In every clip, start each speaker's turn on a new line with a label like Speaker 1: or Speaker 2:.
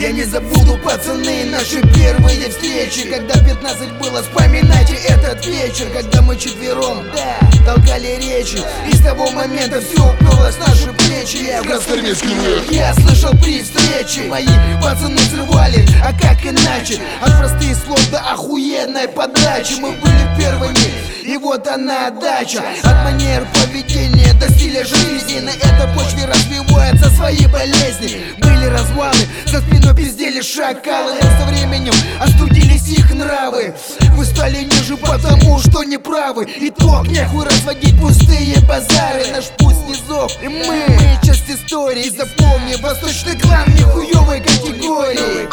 Speaker 1: Я не забуду, пацаны, наши первые встречи, когда 15 было, вспоминайте этот вечер, когда мы четвером, да, толкали речи. И с того момента все уперлось в наши плечи. Я слышал при встрече, мои пацаны взрывали, а как иначе? От простых слов до охуенной подачи. Мы были первыми, и вот она отдача. От манер поведения до стиля жизни. На этой почве развиваются свои болезни. Были развалы, за спиной пиздели шакалы. Со временем остудились их нравы. Вы стали ниже, потому что неправы. Итог, нехуй разводить пустые базары. Наш путь снизов, и мы часть истории. Запомни, восточный клан нихуевой категории.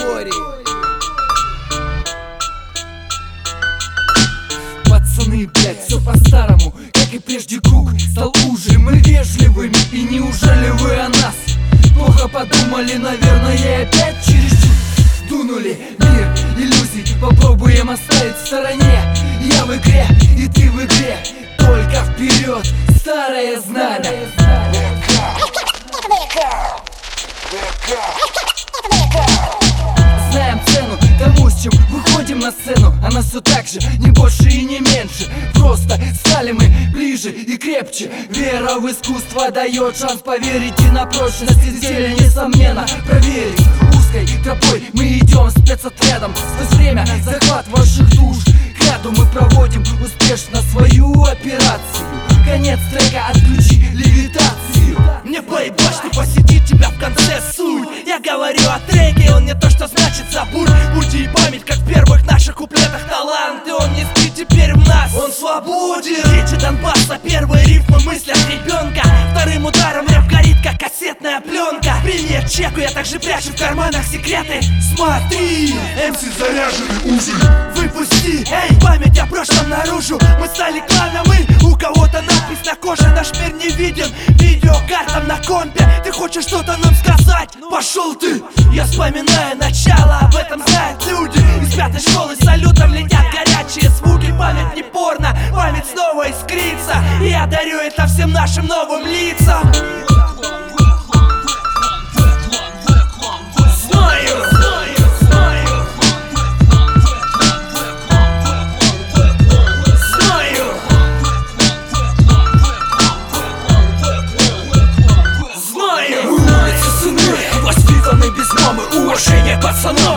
Speaker 2: Пацаны, блять, все по-старому, как и прежде круг стал уже. Мы вежливыми, и неужели вы о нас плохо подумали? Наверное, и опять чересчур дунули. Мир иллюзий попробуем оставить в стороне. Я в игре, и ты в игре, только вперед, старое знамя. Знаем цену тому, с чем выходим на сцену. Она все так же, не больше и не меньше. Просто стали мы ближе и крепче. Вера в искусство дает шанс поверить и на прочность изделия, несомненно, проверить. Узкой тропой мы идем спецотрядом. Сквозь время захват ваших душ к ряду мы проводим успешно свою операцию. Конец трека, отключи левитацию.
Speaker 3: Мне поебать, что посетит тебя в конце суть. Я говорю о треке, он не то, что значит забудь. Буди память, как в первых наших куплетах талант. И он не спит теперь в нас, он свободен. Дети Донбасса, первые рифмы мыслят ребенка. Вторым ударом рэп горит, как кассетная пленка. Привет, чеку, я также прячу в карманах секреты. Смотри,
Speaker 4: МС заряжены узы.
Speaker 3: выпусти, эй, память о прошлом наружу. Мы стали кланом, и у кого-то надпись на коже. Наш мир не виден, видеокартам на компе. Ты хочешь что-то нам сказать? Пошел ты! Я вспоминаю начало, об этом знают люди. Из пятой школы салютом летят горячие звуки. Память не порно, память снова искрится. И я дарю это всем нашим новым лицам.
Speaker 2: Воспитаны без мамы, уважение пацанов.